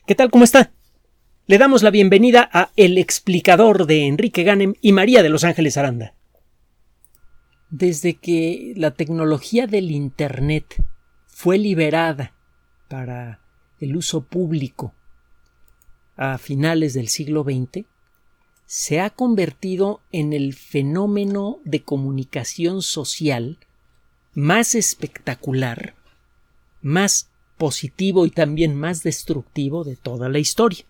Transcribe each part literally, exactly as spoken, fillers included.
¿Qué tal? ¿Cómo está? Le damos la bienvenida a El Explicador de Enrique Ganem y María de Los Ángeles Aranda. Desde que la tecnología del Internet fue liberada para el uso público a finales del siglo veinte, se ha convertido en el fenómeno de comunicación social más espectacular, más positivo y también más destructivo de toda la historia.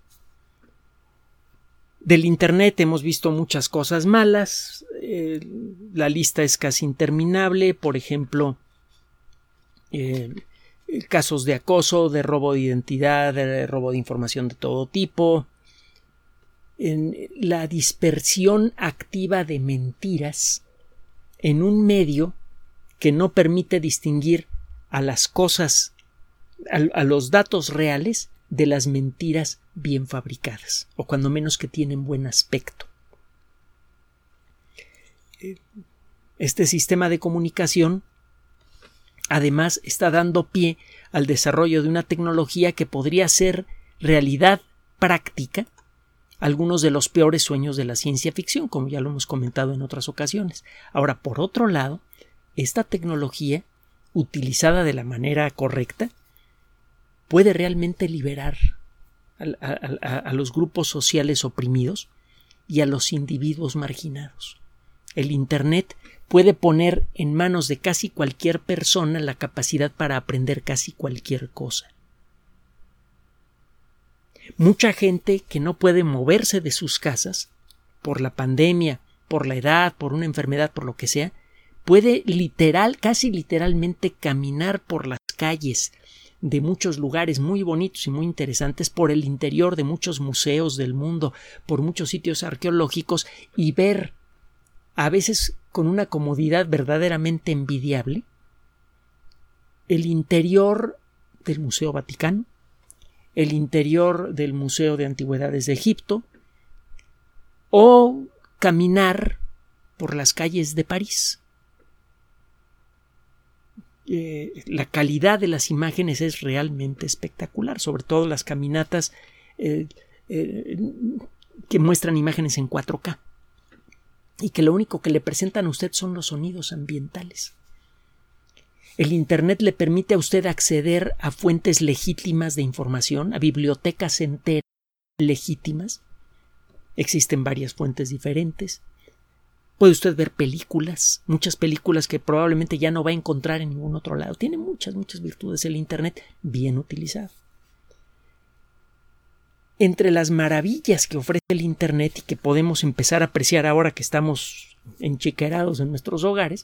Del Internet hemos visto muchas cosas malas, eh, la lista es casi interminable, por ejemplo, eh, casos de acoso, de robo de identidad, de robo de información de todo tipo, en la dispersión activa de mentiras en un medio que no permite distinguir a las cosas, a, a los datos reales de las mentiras bien fabricadas, o cuando menos que tienen buen aspecto. Este sistema de comunicación además está dando pie al desarrollo de una tecnología que podría ser realidad práctica algunos de los peores sueños de la ciencia ficción, como ya lo hemos comentado en otras ocasiones. Ahora, por otro lado, esta tecnología, utilizada de la manera correcta, puede realmente liberar a, a, a, a los grupos sociales oprimidos y a los individuos marginados. El Internet puede poner en manos de casi cualquier persona la capacidad para aprender casi cualquier cosa. Mucha gente que no puede moverse de sus casas por la pandemia, por la edad, por una enfermedad, por lo que sea, puede literal, casi literalmente caminar por las calles de muchos lugares muy bonitos y muy interesantes, por el interior de muchos museos del mundo, por muchos sitios arqueológicos, y ver, a veces con una comodidad verdaderamente envidiable, el interior del Museo Vaticano, el interior del Museo de Antigüedades de Egipto, o caminar por las calles de París. Eh, la calidad de las imágenes es realmente espectacular, sobre todo las caminatas eh, eh, que muestran imágenes en cuatro K y que lo único que le presentan a usted son los sonidos ambientales. El Internet le permite a usted acceder a fuentes legítimas de información, a bibliotecas enteras legítimas. Existen varias fuentes diferentes. Puede usted ver películas, muchas películas que probablemente ya no va a encontrar en ningún otro lado. Tiene muchas, muchas virtudes el Internet bien utilizado. Entre las maravillas que ofrece el Internet y que podemos empezar a apreciar ahora que estamos enchiquerados en nuestros hogares,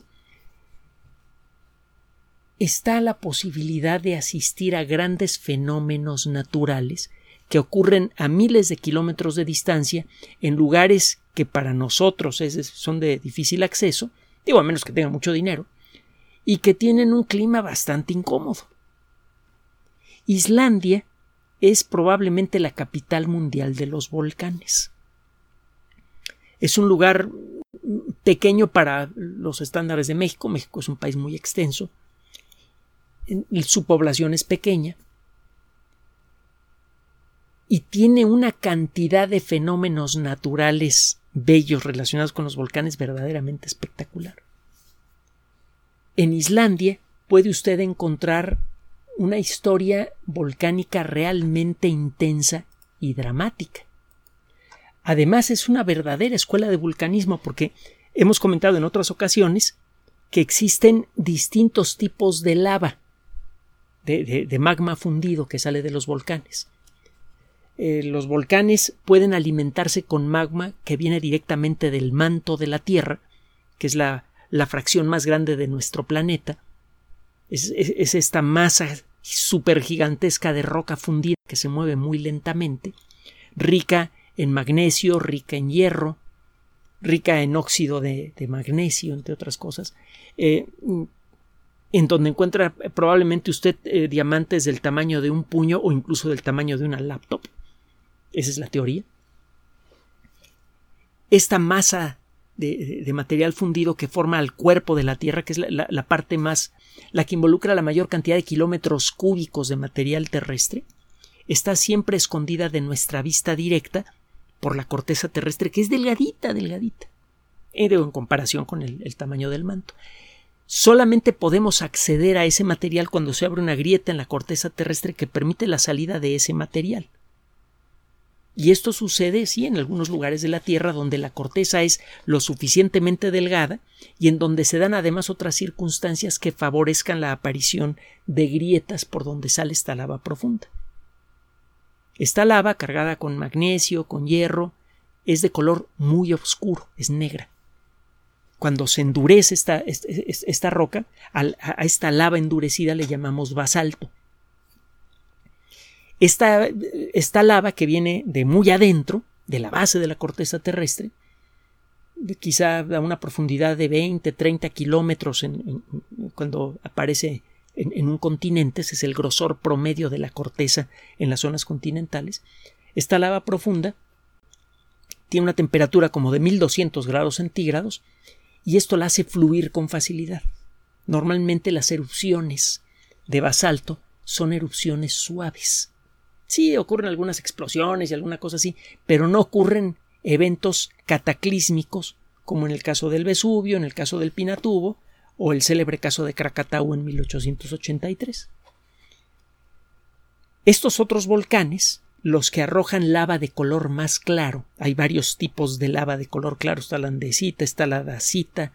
está la posibilidad de asistir a grandes fenómenos naturales que ocurren a miles de kilómetros de distancia en lugares que para nosotros es, son de difícil acceso, digo a menos que tengan mucho dinero, y que tienen un clima bastante incómodo. Islandia es probablemente la capital mundial de los volcanes. Es un lugar pequeño para los estándares de México. México es un país muy extenso. Su población es pequeña y tiene una cantidad de fenómenos naturales bellos relacionados con los volcanes verdaderamente espectacular. En Islandia puede usted encontrar una historia volcánica realmente intensa y dramática. Además, es una verdadera escuela de vulcanismo porque hemos comentado en otras ocasiones que existen distintos tipos de lava, de, de, de magma fundido que sale de los volcanes. Eh, los volcanes pueden alimentarse con magma que viene directamente del manto de la Tierra, que es la, la fracción más grande de nuestro planeta. Es, es, es esta masa supergigantesca de roca fundida que se mueve muy lentamente, rica en magnesio, rica en hierro, rica en óxido de, de magnesio, entre otras cosas, eh, en donde encuentra probablemente usted eh, diamantes del tamaño de un puño o incluso del tamaño de una laptop. Esa es la teoría. Esta masa de, de material fundido que forma el cuerpo de la Tierra, que es la, la, la parte más, la que involucra la mayor cantidad de kilómetros cúbicos de material terrestre, está siempre escondida de nuestra vista directa por la corteza terrestre, que es delgadita, delgadita, en comparación con el, el tamaño del manto. Solamente podemos acceder a ese material cuando se abre una grieta en la corteza terrestre que permite la salida de ese material. Y esto sucede, sí, en algunos lugares de la Tierra donde la corteza es lo suficientemente delgada y en donde se dan además otras circunstancias que favorezcan la aparición de grietas por donde sale esta lava profunda. Esta lava, cargada con magnesio, con hierro, es de color muy oscuro, es negra. Cuando se endurece esta, esta, esta roca, a, a esta lava endurecida le llamamos basalto. Esta, esta lava que viene de muy adentro, de la base de la corteza terrestre, de quizá a una profundidad de veinte, treinta kilómetros en, en, cuando aparece en, en un continente, ese es el grosor promedio de la corteza en las zonas continentales. Esta lava profunda tiene una temperatura como de mil doscientos grados centígrados y esto la hace fluir con facilidad. Normalmente las erupciones de basalto son erupciones suaves. Sí, ocurren algunas explosiones y alguna cosa así, pero no ocurren eventos cataclísmicos como en el caso del Vesubio, en el caso del Pinatubo o el célebre caso de Krakatau en mil ochocientos ochenta y tres. Estos otros volcanes, los que arrojan lava de color más claro, hay varios tipos de lava de color claro, está la andesita, está la dacita.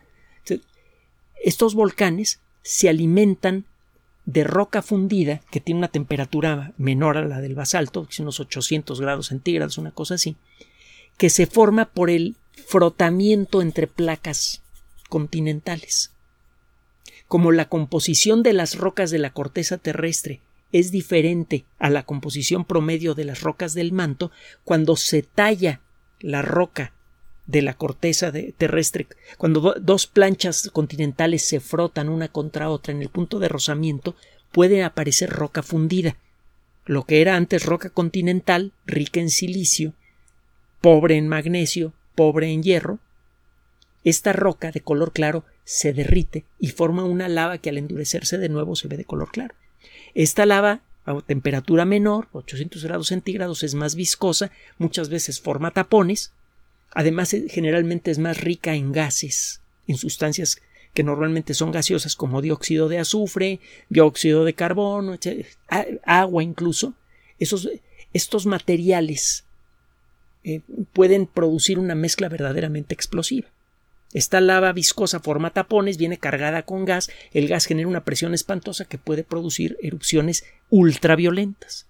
Estos volcanes se alimentan de roca fundida que tiene una temperatura menor a la del basalto, unos ochocientos grados centígrados, una cosa así, que se forma por el frotamiento entre placas continentales. Como la composición de las rocas de la corteza terrestre es diferente a la composición promedio de las rocas del manto, cuando se talla la roca de la corteza de, terrestre, cuando do, dos planchas continentales se frotan una contra otra en el punto de rozamiento, puede aparecer roca fundida. Lo que era antes roca continental, rica en silicio, pobre en magnesio, pobre en hierro, esta roca de color claro se derrite y forma una lava que al endurecerse de nuevo se ve de color claro. Esta lava a temperatura menor, ochocientos grados centígrados, es más viscosa, muchas veces forma tapones. Además, generalmente es más rica en gases, en sustancias que normalmente son gaseosas como dióxido de azufre, dióxido de carbono, agua incluso. Esos, estos materiales eh, pueden producir una mezcla verdaderamente explosiva. Esta lava viscosa forma tapones, viene cargada con gas, el gas genera una presión espantosa que puede producir erupciones ultraviolentas.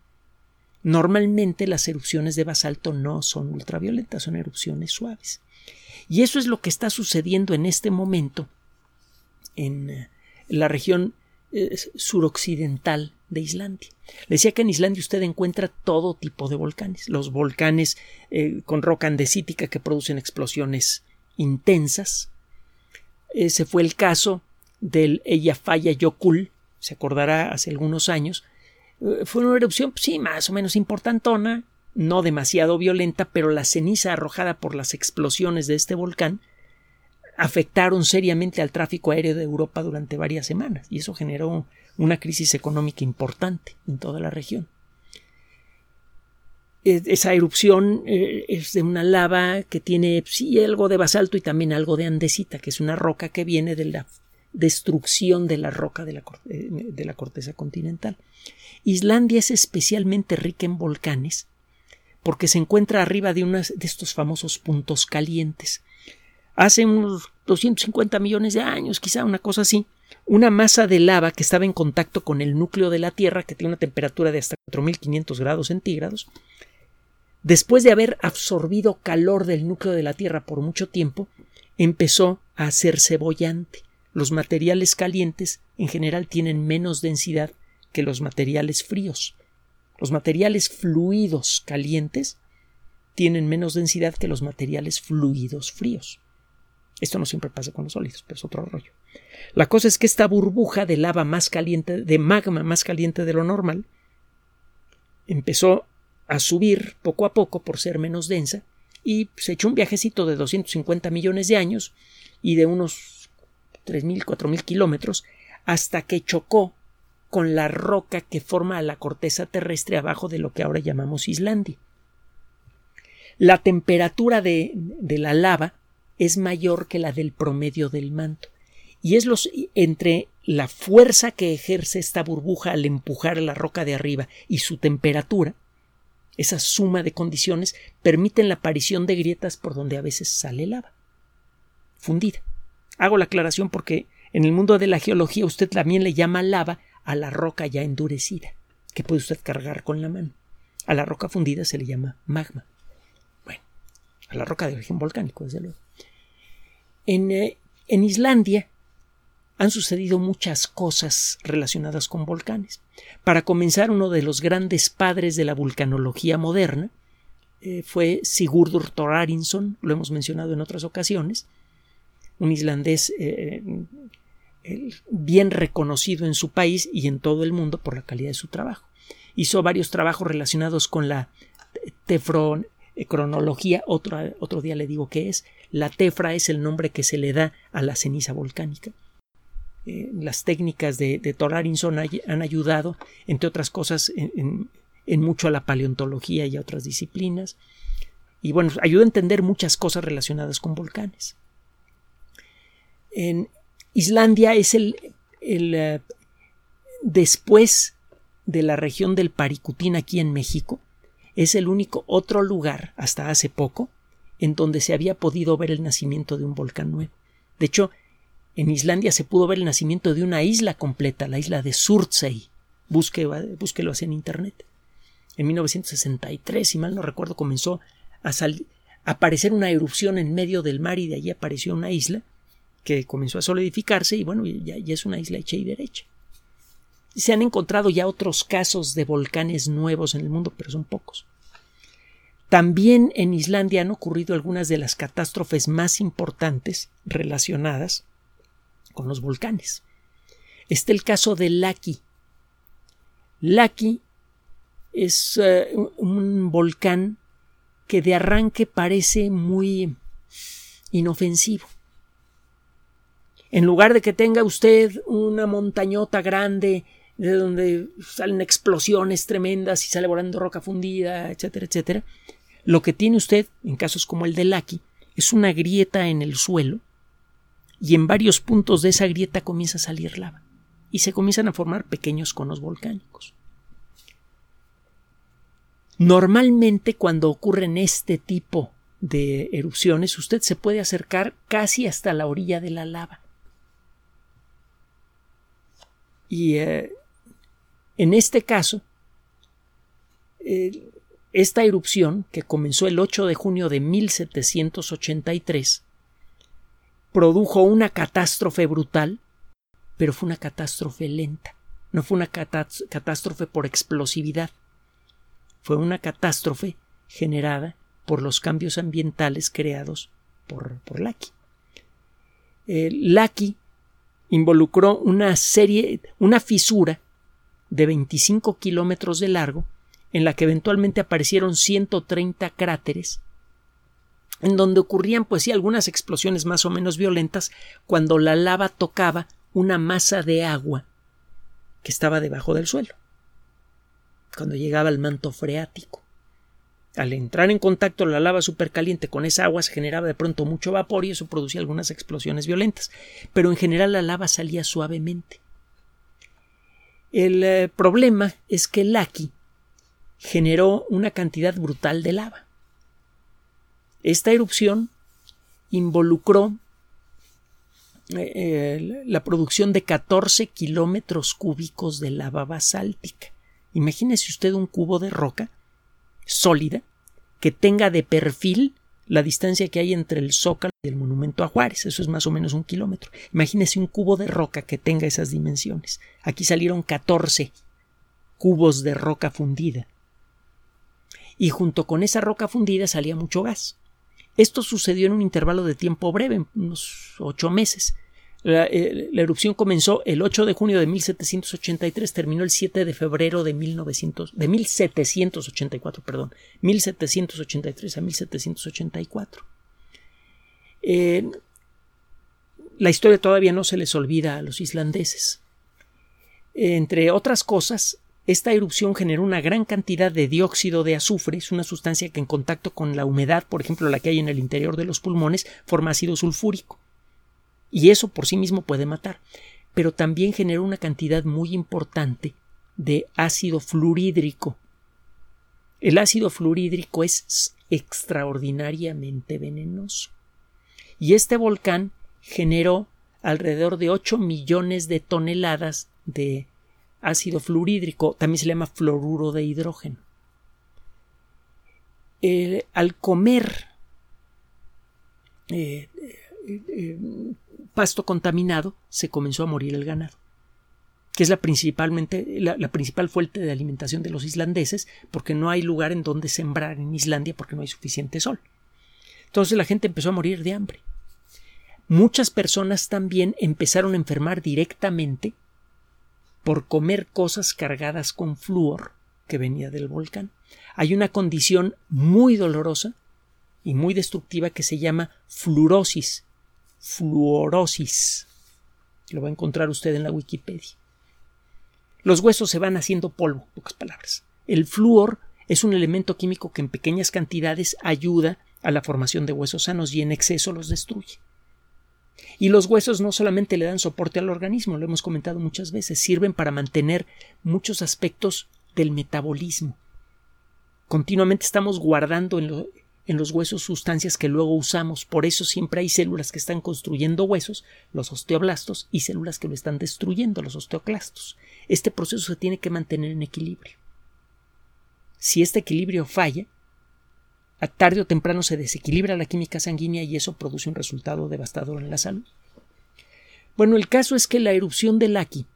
Normalmente las erupciones de basalto no son ultraviolentas, son erupciones suaves. Y eso es lo que está sucediendo en este momento en la región eh, suroccidental de Islandia. Le decía que en Islandia usted encuentra todo tipo de volcanes. Los volcanes eh, con roca andesítica que producen explosiones intensas. Ese fue el caso del Eyjafjallajökull, se acordará hace algunos años. Fue una erupción, sí, más o menos importantona, no demasiado violenta, pero la ceniza arrojada por las explosiones de este volcán afectaron seriamente al tráfico aéreo de Europa durante varias semanas, y eso generó una crisis económica importante en toda la región. Esa erupción es de una lava que tiene, sí, algo de basalto y también algo de andesita, que es una roca que viene de la destrucción de la roca de la, de la corteza continental. Islandia es especialmente rica en volcanes porque se encuentra arriba de uno de estos famosos puntos calientes. Hace unos doscientos cincuenta millones de años, quizá una cosa así, una masa de lava que estaba en contacto con el núcleo de la Tierra, que tiene una temperatura de hasta cuatro mil quinientos grados centígrados, después de haber absorbido calor del núcleo de la Tierra por mucho tiempo, empezó a hacerse bollante. Los materiales calientes en general tienen menos densidad que los materiales fríos. Los materiales fluidos calientes tienen menos densidad que los materiales fluidos fríos. Esto no siempre pasa con los sólidos, pero es otro rollo. La cosa es que esta burbuja de lava más caliente, de magma más caliente de lo normal, empezó a subir poco a poco por ser menos densa y se echó un viajecito de doscientos cincuenta millones de años y de unos tres mil, cuatro mil kilómetros hasta que chocó con la roca que forma la corteza terrestre abajo de lo que ahora llamamos Islandia. La temperatura de, de la lava es mayor que la del promedio del manto, y es los, entre la fuerza que ejerce esta burbuja al empujar la roca de arriba y su temperatura, esa suma de condiciones permiten la aparición de grietas por donde a veces sale lava fundida. Hago la aclaración porque en el mundo de la geología usted también le llama lava a la roca ya endurecida, que puede usted cargar con la mano. A la roca fundida se le llama magma. Bueno, a la roca de origen volcánico, desde luego. En, eh, en Islandia han sucedido muchas cosas relacionadas con volcanes. Para comenzar, uno de los grandes padres de la vulcanología moderna eh, fue Sigurdur Thorarinsson, lo hemos mencionado en otras ocasiones, un islandés eh, eh, bien reconocido en su país y en todo el mundo por la calidad de su trabajo. Hizo varios trabajos relacionados con la tefronología, otro, otro día le digo qué es. La tefra es el nombre que se le da a la ceniza volcánica. Eh, las técnicas de, de Thorarinsson hay, han ayudado, entre otras cosas, en, en, en mucho a la paleontología y a otras disciplinas. Y bueno, ayuda a entender muchas cosas relacionadas con volcanes. En Islandia es el, el uh, después de la región del Paricutín aquí en México, es el único otro lugar, hasta hace poco, en donde se había podido ver el nacimiento de un volcán nuevo. De hecho, en Islandia se pudo ver el nacimiento de una isla completa, la isla de Surtsey. Busque, búsquelo así en internet. En mil novecientos sesenta y tres, si mal no recuerdo, comenzó a, sal, a aparecer una erupción en medio del mar y de allí apareció una isla que comenzó a solidificarse y bueno, ya, ya es una isla hecha y derecha. Se han encontrado ya otros casos de volcanes nuevos en el mundo, pero son pocos. También en Islandia han ocurrido algunas de las catástrofes más importantes relacionadas con los volcanes. Está el caso de Laki. Laki es uh, un volcán que de arranque parece muy inofensivo. En lugar de que tenga usted una montañota grande de donde salen explosiones tremendas y sale volando roca fundida, etcétera, etcétera, lo que tiene usted, en casos como el de Laki, es una grieta en el suelo y en varios puntos de esa grieta comienza a salir lava y se comienzan a formar pequeños conos volcánicos. Normalmente cuando ocurren este tipo de erupciones usted se puede acercar casi hasta la orilla de la lava. Y eh, en este caso, eh, esta erupción, que comenzó el ocho de junio de mil setecientos ochenta y tres, produjo una catástrofe brutal, pero fue una catástrofe lenta. No fue una catás- catástrofe por explosividad. Fue una catástrofe generada por los cambios ambientales creados por, por Laki. Eh, Laki involucró una serie, una fisura de veinticinco kilómetros de largo, en la que eventualmente aparecieron ciento treinta cráteres, en donde ocurrían, pues sí, algunas explosiones más o menos violentas cuando la lava tocaba una masa de agua que estaba debajo del suelo, cuando llegaba al manto freático. Al entrar en contacto la lava supercaliente con esa agua se generaba de pronto mucho vapor y eso producía algunas explosiones violentas, pero en general la lava salía suavemente. El eh, problema es que Laki generó una cantidad brutal de lava. Esta erupción involucró eh, eh, la producción de catorce kilómetros cúbicos de lava basáltica. Imagínese usted un cubo de roca sólida que tenga de perfil la distancia que hay entre el Zócalo y el Monumento a Juárez. Eso es más o menos un kilómetro. Imagínese un cubo de roca que tenga esas dimensiones. Aquí salieron catorce cubos de roca fundida. Y junto con esa roca fundida salía mucho gas. Esto sucedió en un intervalo de tiempo breve, unos ocho meses. La, eh, la erupción comenzó el ocho de junio de mil setecientos ochenta y tres, terminó el siete de febrero de, mil novecientos, de mil setecientos ochenta y cuatro, perdón, mil setecientos ochenta y tres a mil setecientos ochenta y cuatro. Eh, la historia todavía no se les olvida a los islandeses. Entre otras cosas, esta erupción generó una gran cantidad de dióxido de azufre, es una sustancia que en contacto con la humedad, por ejemplo la que hay en el interior de los pulmones, forma ácido sulfúrico. Y eso por sí mismo puede matar. Pero también generó una cantidad muy importante de ácido fluorhídrico. El ácido fluorhídrico es extraordinariamente venenoso. Y este volcán generó alrededor de ocho millones de toneladas de ácido fluorhídrico, también se le llama fluoruro de hidrógeno. Eh, al comer eh, eh, eh, pasto contaminado, se comenzó a morir el ganado, que es la, principalmente, la, la principal fuente de alimentación de los islandeses, porque no hay lugar en donde sembrar en Islandia porque no hay suficiente sol. Entonces la gente empezó a morir de hambre. Muchas personas también empezaron a enfermar directamente por comer cosas cargadas con flúor que venía del volcán. Hay una condición muy dolorosa y muy destructiva que se llama fluorosis. Fluorosis. Lo va a encontrar usted en la Wikipedia. Los huesos se van haciendo polvo, en pocas palabras. El flúor es un elemento químico que en pequeñas cantidades ayuda a la formación de huesos sanos y en exceso los destruye. Y los huesos no solamente le dan soporte al organismo, lo hemos comentado muchas veces, sirven para mantener muchos aspectos del metabolismo. Continuamente estamos guardando en, lo, en los huesos sustancias que luego usamos, por eso siempre hay células que están construyendo huesos, los osteoblastos, y células que lo están destruyendo, los osteoclastos. Este proceso se tiene que mantener en equilibrio. Si este equilibrio falla, a tarde o temprano se desequilibra la química sanguínea y eso produce un resultado devastador en la salud. Bueno, el caso es que la erupción de Laki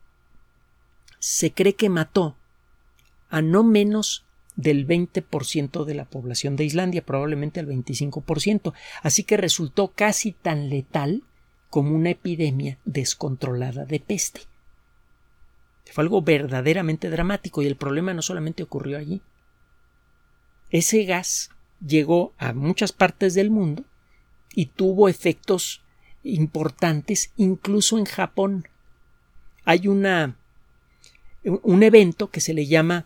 se cree que mató a no menos del veinte por ciento de la población de Islandia, probablemente al veinticinco por ciento, así que resultó casi tan letal como una epidemia descontrolada de peste. Fue algo verdaderamente dramático y el problema no solamente ocurrió allí. Ese gas llegó a muchas partes del mundo y tuvo efectos importantes incluso en Japón. Hay una, un evento que se le llama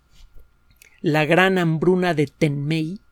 la Gran Hambruna de Tenmei,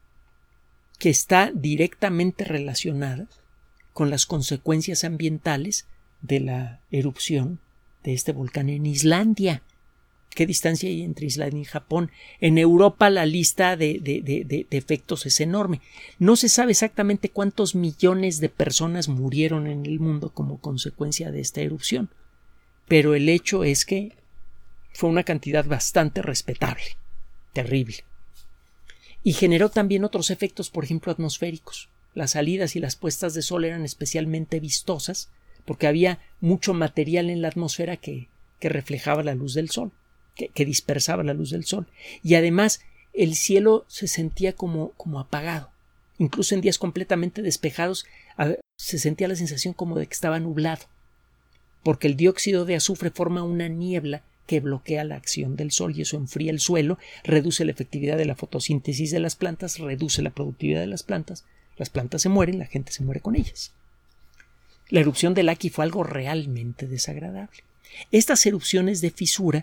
que está directamente relacionada con las consecuencias ambientales de la erupción de este volcán en Islandia. ¿Qué distancia hay entre Islandia y Japón? En Europa la lista de, de, de, de, de efectos es enorme. No se sabe exactamente cuántos millones de personas murieron en el mundo como consecuencia de esta erupción, pero el hecho es que fue una cantidad bastante respetable, terrible. Y generó también otros efectos, por ejemplo, atmosféricos. Las salidas y las puestas de sol eran especialmente vistosas porque había mucho material en la atmósfera que, que reflejaba la luz del sol. Que, que dispersaba la luz del sol. Y además el cielo se sentía como, como apagado. Incluso en días completamente despejados a, se sentía la sensación como de que estaba nublado, porque el dióxido de azufre forma una niebla que bloquea la acción del sol y eso enfría el suelo, reduce la efectividad de la fotosíntesis de las plantas, reduce la productividad de las plantas. Las plantas se mueren, la gente se muere con ellas. La erupción de Laki fue algo realmente desagradable. Estas erupciones de fisura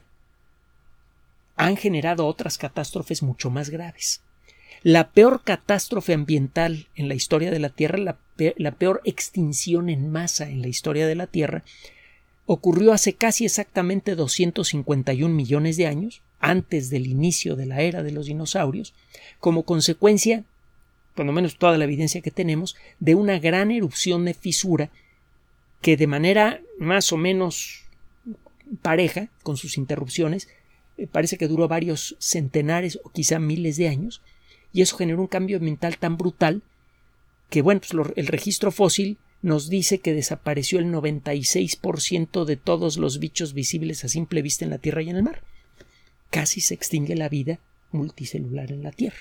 han generado otras catástrofes mucho más graves. La peor catástrofe ambiental en la historia de la Tierra, la, pe- la peor extinción en masa en la historia de la Tierra, ocurrió hace casi exactamente doscientos cincuenta y un millones de años, antes del inicio de la era de los dinosaurios, como consecuencia, por lo menos toda la evidencia que tenemos, de una gran erupción de fisura que de manera más o menos pareja, con sus interrupciones, parece que duró varios centenares o quizá miles de años, y eso generó un cambio ambiental tan brutal que, bueno, pues lo, el registro fósil nos dice que desapareció el noventa y seis por ciento de todos los bichos visibles a simple vista en la Tierra y en el mar. Casi se extingue la vida multicelular en la Tierra.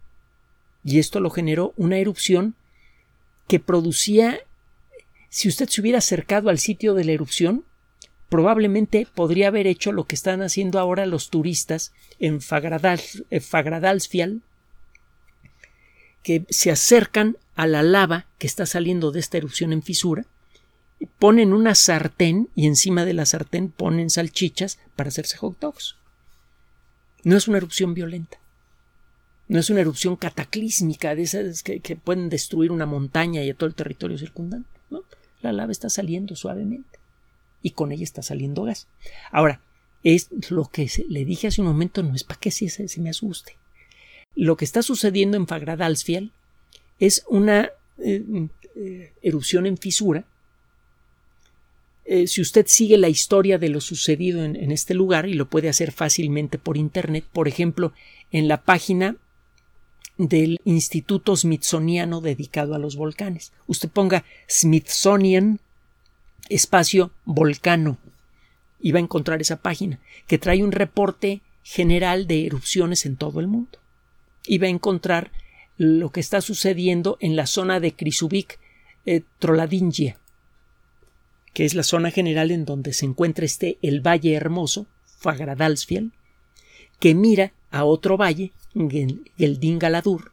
Y esto lo generó una erupción que producía, si usted se hubiera acercado al sitio de la erupción, probablemente podría haber hecho lo que están haciendo ahora los turistas en Fagradal, eh, Fagradalsfjall, que se acercan a la lava que está saliendo de esta erupción en fisura ponen una sartén y encima de la sartén ponen salchichas para hacerse hot dogs. No es una erupción violenta. No es una erupción cataclísmica de esas que, que pueden destruir una montaña y a todo el territorio circundante. ¿No? La lava está saliendo suavemente y con ella está saliendo gas. Ahora, es lo que le dije hace un momento, no es para que se, se me asuste. Lo que está sucediendo en Fagradalsfjall es una eh, eh, erupción en fisura. Eh, si usted sigue la historia de lo sucedido en, en este lugar, y lo puede hacer fácilmente por internet, por ejemplo, en la página del Instituto Smithsoniano dedicado a los volcanes. Usted ponga Smithsonian espacio volcano y va a encontrar esa página que trae un reporte general de erupciones en todo el mundo. Y va a encontrar lo que está sucediendo en la zona de Krýsuvík, eh, Trollhättingia, que es la zona general en donde se encuentra este el Valle Hermoso, Fagradalsfjall, que mira a otro valle, Geldingaladur,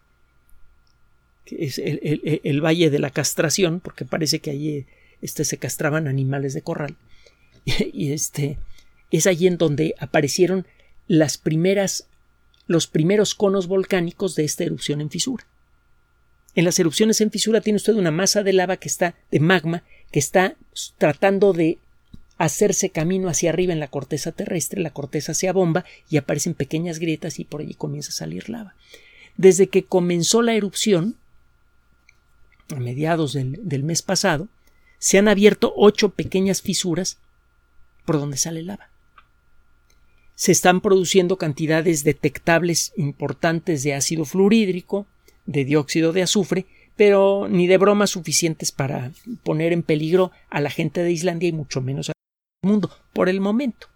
que es el, el, el valle de la castración, porque parece que allí este, se castraban animales de corral, y este es allí en donde aparecieron las primeras, los primeros conos volcánicos de esta erupción en fisura. En las erupciones en fisura tiene usted una masa de lava que está, de magma, que está tratando de hacerse camino hacia arriba en la corteza terrestre, la corteza se abomba y aparecen pequeñas grietas y por allí comienza a salir lava. Desde que comenzó la erupción, a mediados del, del mes pasado, se han abierto ocho pequeñas fisuras por donde sale lava. Se están produciendo cantidades detectables importantes de ácido fluorhídrico, de dióxido de azufre, pero ni de broma suficientes para poner en peligro a la gente de Islandia y mucho menos al mundo por el momento.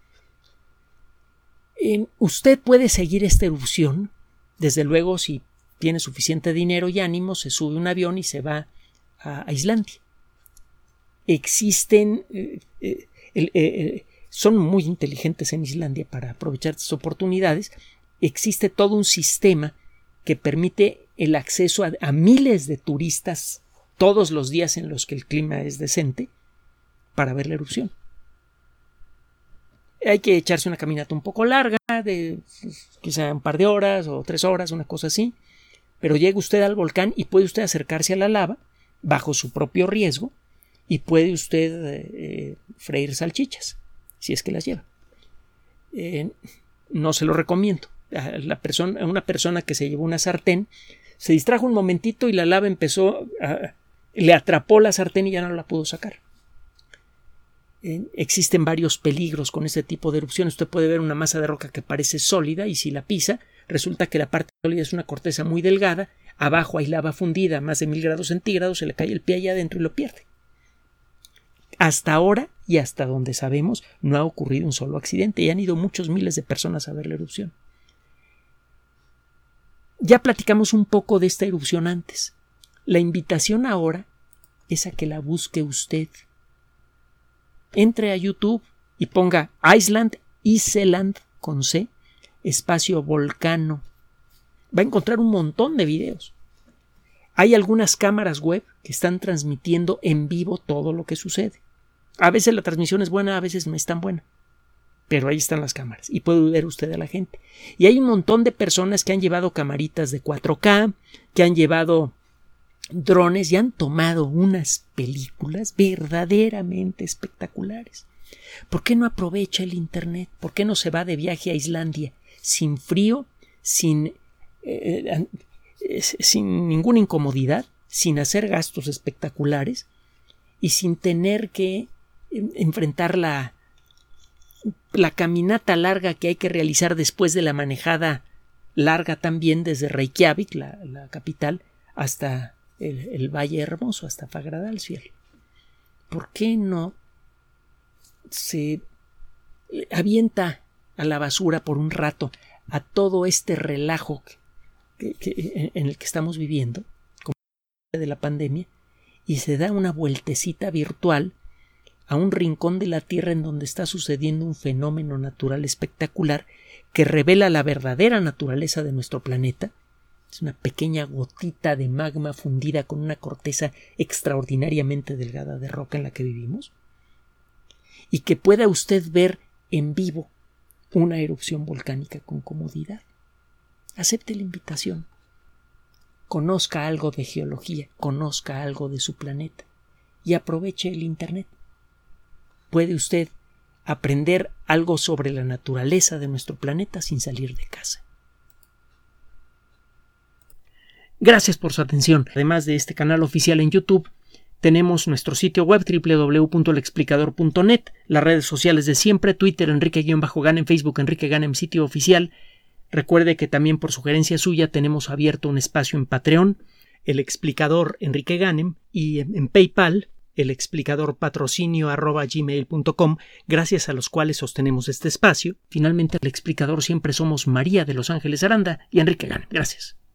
Eh, usted puede seguir esta erupción, desde luego, si tiene suficiente dinero y ánimo, se sube un avión y se va a, a Islandia. Existen eh, eh, eh, eh, son muy inteligentes en Islandia para aprovechar estas oportunidades. Existe todo un sistema que permite el acceso a, a miles de turistas todos los días en los que el clima es decente para ver la erupción. Hay que echarse una caminata un poco larga, de quizá un par de horas o tres horas, una cosa así, pero llega usted al volcán y puede usted acercarse a la lava bajo su propio riesgo y puede usted eh, freír salchichas, si es que las lleva. Eh, no se lo recomiendo. La persona, una persona que se llevó una sartén se distrajo un momentito y la lava empezó a, le atrapó la sartén y ya no la pudo sacar. Eh, existen varios peligros con este tipo de erupciones. Usted puede ver una masa de roca que parece sólida y si la pisa resulta que la parte sólida es una corteza muy delgada, abajo hay lava fundida a más de mil grados centígrados, se le cae el pie allá adentro y lo pierde. Hasta ahora y hasta donde sabemos no ha ocurrido un solo accidente y han ido muchos miles de personas a ver la erupción. Ya platicamos un poco de esta erupción antes. La invitación ahora es a que la busque usted. Entre a YouTube y ponga Iceland, Iceland con C, espacio volcano. Va a encontrar un montón de videos. Hay algunas cámaras web que están transmitiendo en vivo todo lo que sucede. A veces la transmisión es buena, a veces no es tan buena. Pero ahí están las cámaras y puede ver usted a la gente. Y hay un montón de personas que han llevado camaritas de cuatro K, que han llevado drones y han tomado unas películas verdaderamente espectaculares. ¿Por qué no aprovecha el internet? ¿Por qué no se va de viaje a Islandia sin frío, sin, eh, eh, sin ninguna incomodidad, sin hacer gastos espectaculares y sin tener que eh, enfrentar la la caminata larga que hay que realizar después de la manejada larga también desde Reykjavik, la, la capital, hasta el, el Valle Hermoso, hasta Fagradalsfjall? ¿Por qué no se avienta a la basura por un rato a todo este relajo que, que, en el que estamos viviendo, como de la pandemia, y se da una vueltecita virtual a un rincón de la Tierra en donde está sucediendo un fenómeno natural espectacular que revela la verdadera naturaleza de nuestro planeta Es una pequeña gotita de magma fundida con una corteza extraordinariamente delgada de roca en la que vivimos. Y que pueda usted ver en vivo una erupción volcánica con comodidad. Acepte la invitación. Conozca algo de geología, conozca algo de su planeta y aproveche el Internet. Puede usted aprender algo sobre la naturaleza de nuestro planeta sin salir de casa. Gracias por su atención. Además de este canal oficial en YouTube, tenemos nuestro sitio web doble u doble u doble u punto el explicador punto net, las redes sociales de siempre, Twitter Enrique-Ganem, Facebook Enrique Ganem, sitio oficial. Recuerde que también por sugerencia suya tenemos abierto un espacio en Patreon, el explicador Enrique Ganem, y en PayPal, el explicador patrocinio arroba gmail punto com, gracias a los cuales sostenemos este espacio. Finalmente, el explicador siempre somos María de Los Ángeles Aranda y Enrique Ganem. Gracias.